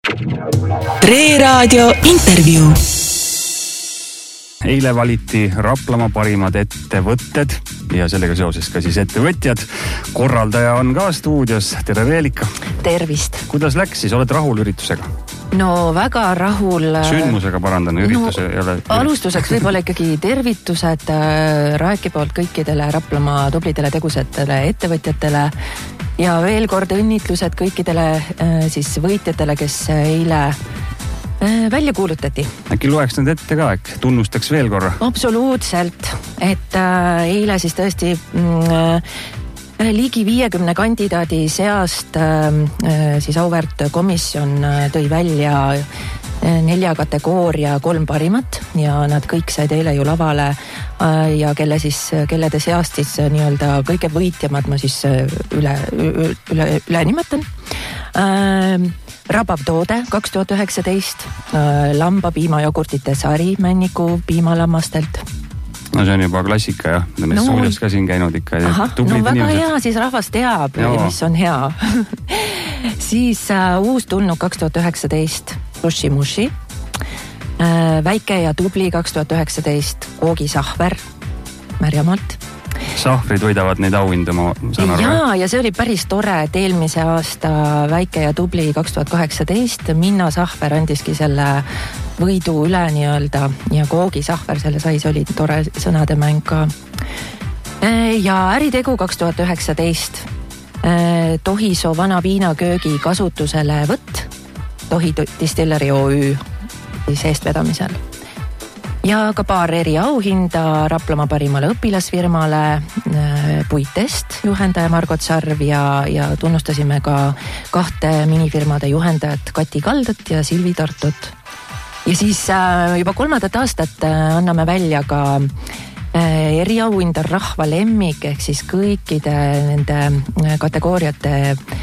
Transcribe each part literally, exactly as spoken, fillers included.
Tre Raadio intervjuu. Eile valiti Raplamaa parimad ettevõtted ja sellega seoses ka siis ettevõtjad. Korraldaja on ka stuudios. Tere Reelika. Tervist. Kuidas läks siis? Oled rahul üritusega? No väga rahul. Sündmusega parandan, ürituse no, ei ole. Alustuseks võib-olla ikkagi tervitused Raeki poolt kõikidele Raplamaa tublidele tegusatele ettevõtjatele ja veel kord õnnitlused kõikidele siis võitjatele, kes eile välja kuulutati. Äkki loeks need ette ka, äkki tunnustaks veel korra? Absoluutselt, et äh, eile siis tõesti äh, ligi viiekümne kandidaadi seast äh, siis auväärt komisjon äh, tõi välja äh, nelja kategooria kolm parimat ja nad kõik said eile ju lavale äh, ja kelle siis, kellede seast siis äh, nii-öelda kõige võitjamad ma siis äh, üle, üle, üle, üle nimetan. Äh, Rabav toode kaks tuhat üheksateist, lamba piimajogurtite sari Männiku piimalammastelt. No see on juba klassika, jah. Me no, stuudios ka siin käinud ikka. Aha, no väga inimesed. Hea, siis rahvas teab, Joo. mis on hea. Siis uh, uus tulnud kaks tuhat üheksateist, Sushi Mushi. Uh, väike ja tubli kaks tuhat üheksateist, Koogi Sahver, Märjamaalt. Sahvrid võidavad neid auhinda, ma saan aru. Jaa, ja see oli päris tore, et eelmise aasta väike ja tubli kaks tuhat kaheksateist Minna Sahver andiski selle võidu üle nii-öelda ja Koogi Sahver selle sai, see oli tore sõnademäng ka. Ja äritegu kaks tuhat üheksateist Tohiso vana piinaköögi kasutusele võtt Tohi Distilleri O Ü siis eestvedamisel. Ja ka paar eri auhinda Raplamaa parimale õpilasfirmale Puitest, juhendaja Margot Sarv ja, ja tunnustasime ka kahte minifirmade juhendajat Kati Kaldat ja Silvi Tartut. Ja siis juba kolmandat aastat anname välja ka eriauhinda Rahva lemmik ehk siis kõikide nende kategooriate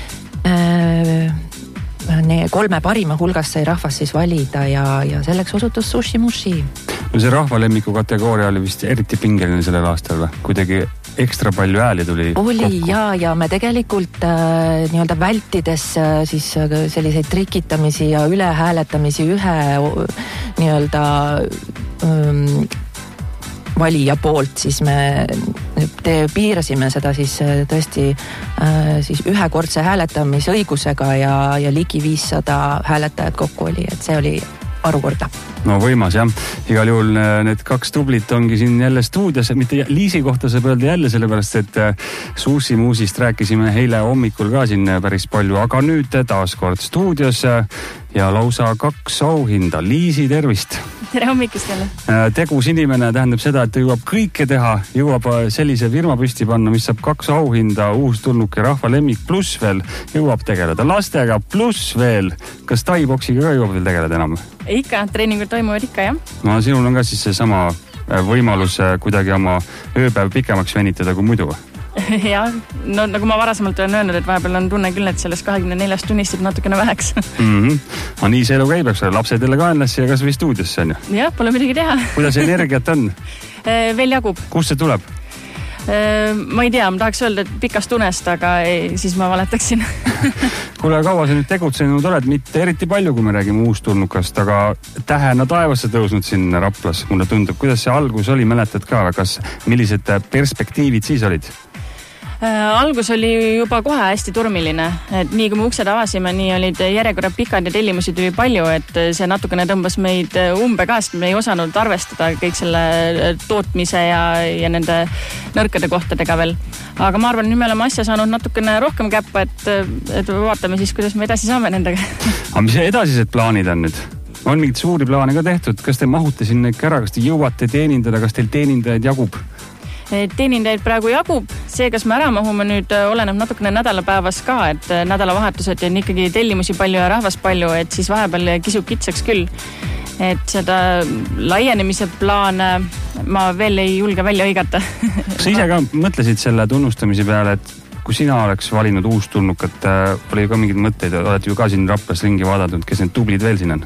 kolme parima hulgas sai rahvas siis valida ja, ja selleks osutus Sushi Mushi. No see rahvalemmiku kategooria oli vist eriti pingeline sellel aastal või? Kuidagi ekstra palju hääli tuli oli kokku. Ja, ja me tegelikult äh, nii-öelda vältides äh, siis äh, selliseid trikitamisi ja ülehääletamisi ühe nii-öelda ähm, valija poolt, siis me te piirasime seda siis tõesti äh, siis ühekordse hääletamisõigusega ja, ja ligi viissada hääletajat kokku oli, et see oli arukorda. No võimas, jah. Igal juhul need kaks tublit ongi siin jälle stuudios, mitte Liisi kohta saab öelda jälle sellepärast, et Sushi Muusist rääkisime eile hommikul ka siin päris palju, aga nüüd taas kord stuudios ja lausa kaks auhinda. Liisi, tervist! Tere hommikust jälle! Tegus inimene tähendab seda, et ta jõuab kõike teha, jõuab sellise firma püsti panna, mis saab kaks auhinda, uus tulnuke Rahva lemmik pluss veel, jõuab tegeleda lastega pluss veel. Kas taiboksiga ka jõuab veel tegeleda enam? Ikka, treeningud toimuvad ikka, jah. No sinul on ka siis see sama võimalus kuidagi oma ööpäev pikemaks venitada kui muidu. Ja, no nagu ma varasemalt olen öelnud, et vahepeal on tunne küll, et sellest kahekümne neljast tunnist jääb natukene väheks. Mm-hmm. No nii see elu käib, eks ole, lapsed jälle kaenlasse ja kas või stuudiosse on ju? Jah, pole midagi teha. Kuidas energiat on? Veel jagub. Kust see tuleb? Ma ei tea, ma tahaks öelda, et pikast unest, aga ei, siis ma valetaksin. Kuule, kaua sa nüüd tegutsenud oled? Mitte eriti palju, kui me räägime uustulnukast, aga tähena taevasse tõusnud siin Raplas. Mulle tundub, kuidas see algus oli, mäletad ka, kas millised perspektiivid siis olid? Algus oli juba kohe hästi turmiline, et nii kui me uksed avasime, nii olid järjekorrad pikad ja tellimusi tuli palju, et see natukene tõmbas meid umbe käest, me ei osanud arvestada kõik selle tootmise ja, ja nende nõrkade kohtadega veel. Aga ma arvan, nüüd me oleme asja saanud natukene rohkem käppa, et, et vaatame siis, kuidas me edasi saame nendega. Aga mis edasised plaanid on nüüd? On mingid suuri plaane ka tehtud? Kas te mahute sinna ikka ära? Kas te jõuate teenindada? Kas teil teenindajaid jagub? Teenindajaid praegu jagub, see, kas me ära mahume nüüd oleneb natukene nädalapäevas ka, et nädalavahetused on ikkagi tellimusi palju ja rahvas palju, et siis vahepeal kisub kitsaks küll. Et seda laienemise plaane ma veel ei julge välja õigata. Kas sa ise ka mõtlesid selle tunnustamise peale, et kui sina oleks valinud uustulnukat, oli ju ka mingid mõtteid, oled ju ka siin Raplas ringi vaadatud, kes need tublid veel siin on?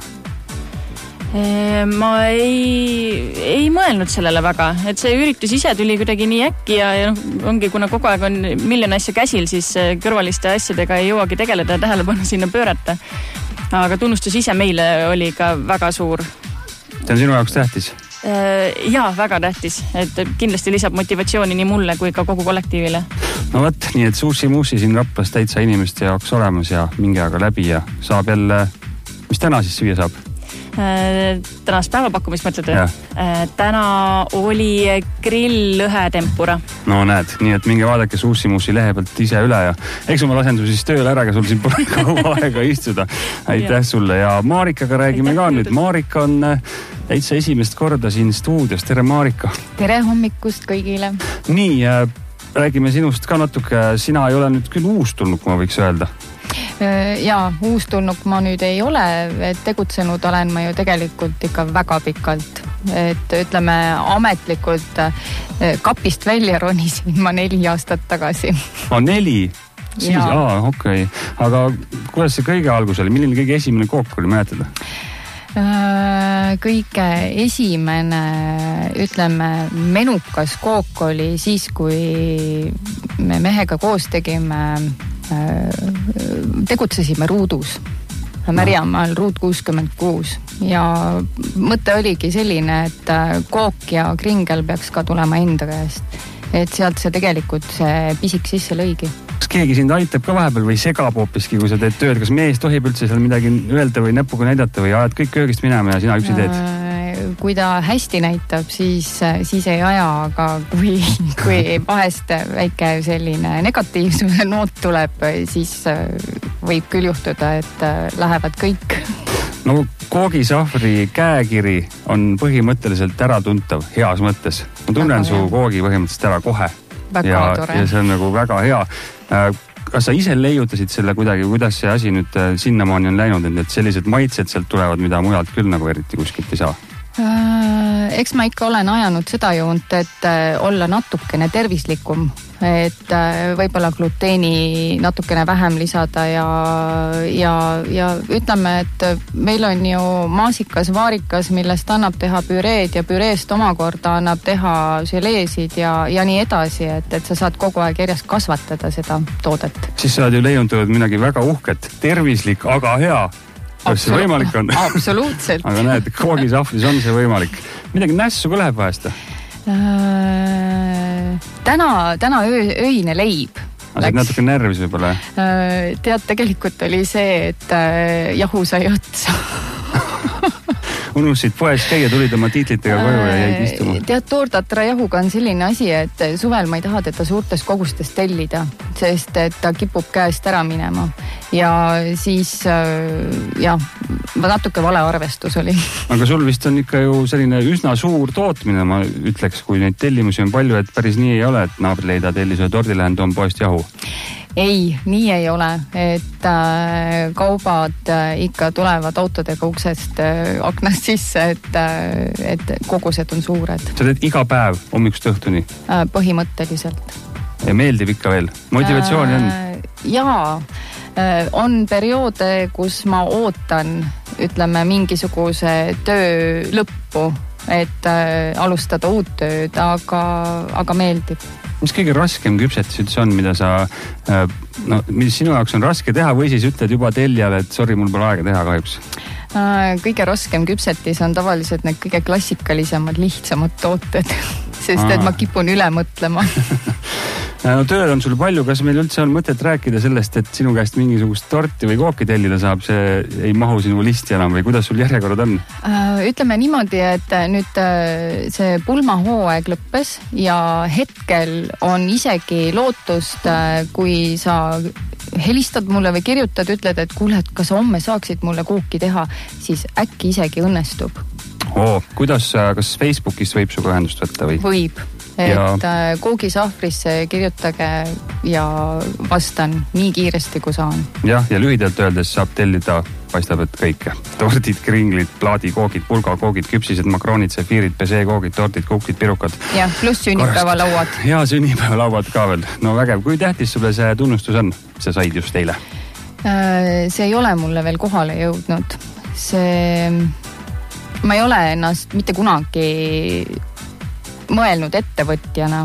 Ma ei, ei mõelnud sellele väga, et see üritus ise tuli kuidagi nii äkki ja, ja ongi, kuna kogu aeg on miljon asja käsil, siis kõrvaliste asjadega ei jõuagi tegeleda ja tähelepanu sinna pöörata. aga tunnustus ise meile oli ka väga suur. See on sinu jaoks tähtis? Jaa, väga tähtis, et kindlasti lisab motivatsiooni nii mulle kui ka kogu kollektiivile. No võt, nii et Sushi Muusi siin Raplas täitsa inimeste jaoks olemas ja mingi aega läbi ja saab jälle, mis täna siis süüa saab? Tänast päevapakkumist mõtlete? Täna oli grill-lõhetempura. No näed, nii et minge vaadake Sushi Muusi lehe pealt ise üle ja eks ma lasen su siis tööle ära, aga sul siin pole kaua aega istuda. Aitäh sulle ja Marikaga räägime ka nüüd. Marika on täitsa esimest korda siin stuudios. Tere Marika! Tere hommikust kõigile! Nii, räägime sinust ka natuke. Sina ei ole nüüd küll uus tulnud, kui ma võiks öelda. Jaa, uus tulnuk ma nüüd ei ole, et tegutsenud olen ma ju tegelikult ikka väga pikalt. Et ütleme, ametlikult kapist välja ronisin ma neli aastat tagasi. O, neli? Siis, aa, okei. Okay. Aga kuidas see kõige algus oli? Milline kõige esimene kook oli, mäletada? Kõige esimene, ütleme, menukas kook oli siis, kui me mehega koos tegime, tegutsesime Ruudus, Märjamaal Ruud kuuskümmend kuus ja mõte oligi selline, et kook ja kringel peaks ka tulema enda käest, et sealt see tegelikult see pisik sisse lõigi. Kas keegi sind aitab ka vahepeal või segab hoopiski, kui sa teed tööd? Kas mees tohib üldse seal midagi öelda või näpuga näidata või ajad kõik köögist minema ja sina üksi teed? Kui ta hästi näitab, siis, siis ei aja, aga kui, kui vahest väike selline negatiivsuse noot tuleb, siis võib küll juhtuda, et lähevad kõik. No koogisahvri käekiri on põhimõtteliselt äratuntav, heas mõttes. Ma tunnen su koogi põhimõtteliselt ära kohe. Väga ja, tore. Ja see on nagu väga hea. Kas sa ise leiutasid selle kuidagi, kuidas see asi nüüd sinnamaani on läinud, et sellised maitsed sealt tulevad, mida mujalt küll nagu eriti kuskilt ei saa? Eks ma ikka olen ajanud seda joont, et olla natukene tervislikum, et võib-olla gluteeni natukene vähem lisada ja, ja, ja ütleme, et meil on ju maasikas, vaarikas, millest annab teha püreed ja püreest omakorda annab teha želeesid ja, ja nii edasi, et, et sa saad kogu aeg järjest kasvatada seda toodet. Siis sa oled ju leiuntanud midagi väga uhket, tervislik, aga hea. Kas see võimalik on? Absoluutselt. Aga näed, koogisahvris on see võimalik. Midagi nässu ka läheb vahest? Äh, täna, täna öö, öine leib. Aga see natuke närvis võib-olla? Äh, tead, tegelikult oli see, et äh, jahu sai otsa. Unustasid poest käia, tulid oma tiitlitega koju ja jäid istuma. Tead, toordatra jahuga on selline asi, et suvel ma ei taha teda suurtes kogustes tellida, sest et ta kipub käest ära minema. Ja siis, jah, natuke vale arvestus oli. Aga sul vist on ikka ju selline üsna suur tootmine, ma ütleks, kui neid tellimusi on palju, et päris nii ei ole, et naabrileida tellis või tordilähen toon poest jahu. Ei, nii ei ole, et äh, kaubad äh, ikka tulevad autodega uksest äh, aknast sisse, et, äh, et kogused on suured. Sa teed iga päev hommikust õhtuni? Äh, põhimõtteliselt. Ja meeldib ikka veel? Motivatsiooni on? Äh, jaa, äh, on perioode, kus ma ootan, ütleme, mingisuguse töö lõppu, et äh, alustada uut tööd, aga, aga meeldib. Mis kõige raskem küpsetis üldse on, mida sa, no, mis sinu jaoks on raske teha või siis ütled juba telljale, et sorry, mul pole aega teha kahjuks? Kõige raskem küpsetis on tavaliselt need kõige klassikalisemad, lihtsamad tooted, sest et ma kipun üle mõtlema. No tööl on sul palju, kas meil üldse on mõtet rääkida sellest, et sinu käest mingisugust torti või kooki tellida saab, see ei mahu sinu listi enam või kuidas sul järjekorrad on? Ütleme niimoodi, et nüüd see pulmahooaeg lõppes ja hetkel on isegi lootust, kui sa helistad mulle või kirjutad, ütled, et kuule, et kas homme saaksid mulle kooki teha, siis äkki isegi õnnestub. Oo, kuidas, kas Facebookist võib suga ühendust võtta või? Võib. Et ja koogisahvrisse kirjutage ja vastan nii kiiresti, kui saan. Jah, ja lühidalt öeldes saab tellida, paistab, et kõike. Tordid, kringlid, plaadikoogid, pulgakoogid, küpsised, makroonid, sefiirid, pesekoogid, tordid, kukid, pirukad. Ja, pluss sünnipäevalauad. Ja, sünnipäevalauad ka veel. No vägev, kui tähtis sulle see tunnustus on? See said just eile. See ei ole mulle veel kohale jõudnud. See... Ma ei ole ennast mitte kunagi mõelnud ettevõtjana,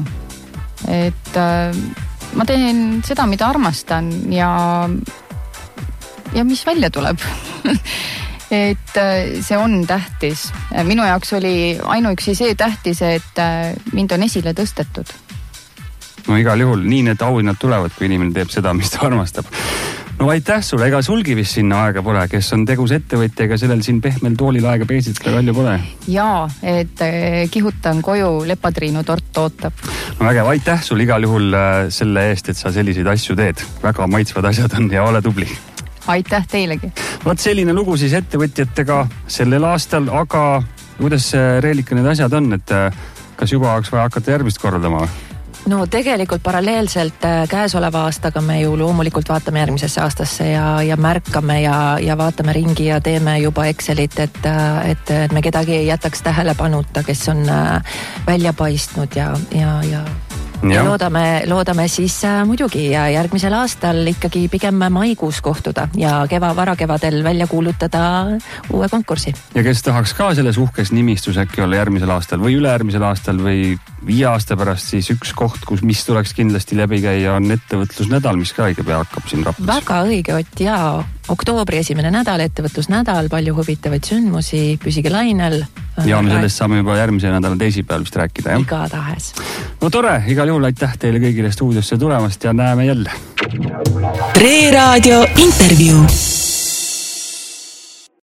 et äh, ma teen seda, mida armastan ja, ja mis välja tuleb. et see on tähtis. Minu jaoks oli ainuüksi see tähtis, et mind on esile tõstetud. No igal juhul, nii need auhinnad tulevad, kui inimene teeb seda, mis ta armastab. No aitäh sulle, ega sulgi vist sinna aega pole, kes on tegus ettevõtja, ega sellel siin pehmel toolil aega peesitada palju pole. Jaa, et kihutan koju, lepatriinu tort ootab. No vägev, aitäh sulle igal juhul selle eest, et sa selliseid asju teed. Väga maitsvad asjad on ja ole tubli. Aitäh teilegi. Vaat selline lugu siis ettevõtjatega sellel aastal, aga kuidas Reelika need asjad on, et kas juba oleks vaja hakata järgmist korraldama? No tegelikult paralleelselt käesoleva aastaga me ju loomulikult vaatame järgmisesse aastasse ja, ja märkame ja, ja vaatame ringi ja teeme juba Excelit, et, et me kedagi ei jätaks tähelepanuta, kes on välja paistnud ja, ja, ja Ja loodame, loodame siis äh, muidugi ja järgmisel aastal ikkagi pigem maikuus kohtuda ja keva, varakevadel välja kuulutada uue konkursi. Ja kes tahaks ka selles uhkes nimistus äkki olla järgmisel aastal või ülejärgmisel aastal või viie aasta pärast, siis üks koht, kus mis tuleks kindlasti läbi käia, on ettevõtlusnädal, mis ka õige pea hakkab siin Raplas. Väga õige, Ott, ja oktoobri esimene nädal, ettevõtlusnädal, palju huvitavaid sündmusi, püsige lainel. Ja me sellest saame juba järgmise nädala teisipäeval vist rääkida, jah? Iga tahes. No tore, igal juhul aitäh teile kõigile stuudiosse tulemast ja näeme jälle. Tre Raadio intervjuu.